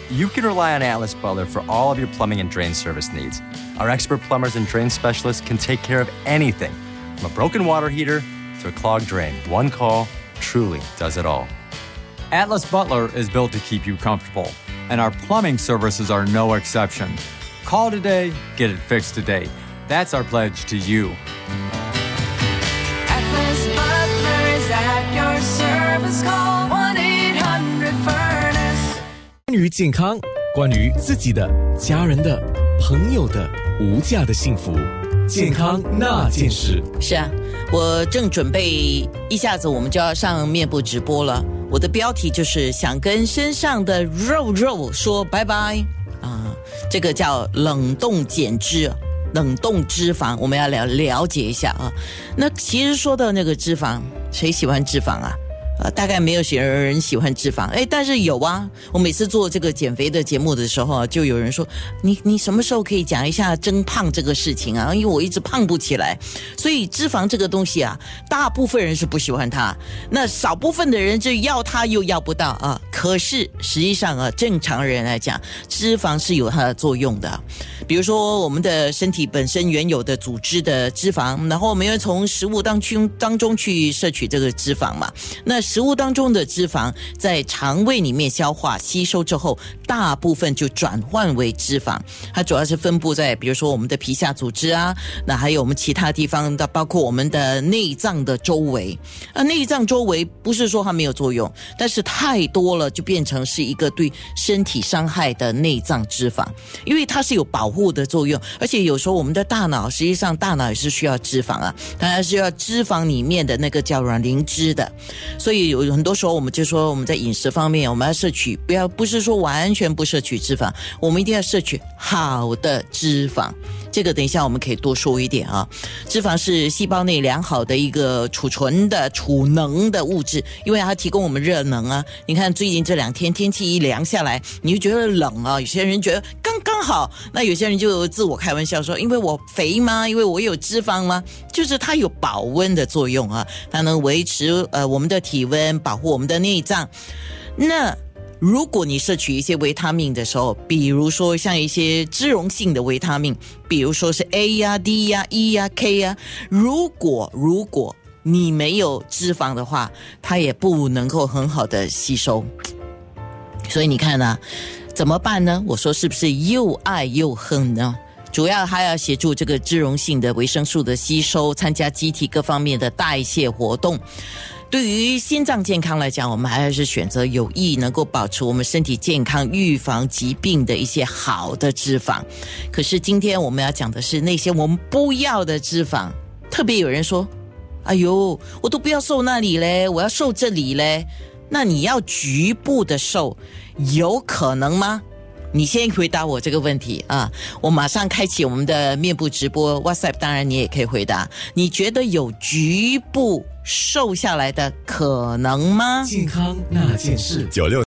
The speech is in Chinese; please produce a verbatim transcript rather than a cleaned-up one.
you can rely on Atlas Butler for all of your plumbing and drain service needs. Our expert plumbers and drain specialists can take care of anything, from a broken water heater to a clogged drain. One call truly does it all. Atlas Butler is built to keep you comfortable, and our plumbing services are no exception. Call today, get it fixed today. That's our pledge to you. Atlas Butler is at your service. Call one eight hundred furnace. 关于健康，关于自己的、家人的、朋友的无价的幸福，健康那件事。 是啊，我正准备一下子我们就要上面部直播了。我的标题就是想跟身上的肉肉说拜拜啊，这个叫冷冻减脂。冷冻脂肪，我们要了了解一下啊。那其实说到那个脂肪，谁喜欢脂肪啊？呃，大概没有些人喜欢脂肪，哎，但是有啊。我每次做这个减肥的节目的时候啊，就有人说，你你什么时候可以讲一下增胖这个事情啊？因为我一直胖不起来，所以脂肪这个东西啊，大部分人是不喜欢它，那少部分的人就要它又要不到啊。可是实际上啊，正常人来讲，脂肪是有它的作用的。比如说我们的身体本身原有的组织的脂肪，然后我们要从食物当中当中去摄取这个脂肪嘛。那食物当中的脂肪在肠胃里面消化吸收之后，大部分就转换为脂肪。它主要是分布在比如说我们的皮下组织啊，那还有我们其他地方的，包括我们的内脏的周围。啊，内脏周围不是说它没有作用，但是太多了就变成是一个对身体伤害的内脏脂肪，因为它是有保护的作用，而且有时候我们的大脑，实际上大脑也是需要脂肪啊，它是要脂肪里面的那个叫卵磷脂的。所以有很多时候我们就说我们在饮食方面我们要摄取，不要不是说完全不摄取脂肪，我们一定要摄取好的脂肪。这个等一下我们可以多说一点啊。脂肪是细胞内良好的一个储存的储能的物质，因为它提供我们热能啊。你看最近这两天天气一凉下来，你就觉得冷啊，有些人觉得刚刚好，那有些人就自我开玩笑说，因为我肥吗？因为我有脂肪吗？就是它有保温的作用啊，它能维持呃我们的体温，保护我们的内脏。那如果你摄取一些维他命的时候，比如说像一些脂溶性的维他命，比如说是 A 呀、D 呀、E 呀、K 呀，如果如果你没有脂肪的话，它也不能够很好的吸收。所以你看啊，怎么办呢？我说是不是又爱又恨呢？主要还要协助这个脂溶性的维生素的吸收，参加机体各方面的代谢活动。对于心脏健康来讲，我们还是选择有益能够保持我们身体健康、预防疾病的一些好的脂肪。可是今天我们要讲的是那些我们不要的脂肪。特别有人说，哎呦，我都不要瘦那里嘞，我要瘦这里嘞。那你要局部的瘦，有可能吗？你先回答我这个问题啊！我马上开启我们的面部直播 WhatsApp， 当然你也可以回答。你觉得有局部瘦下来的可能吗？ 健康那件事。九六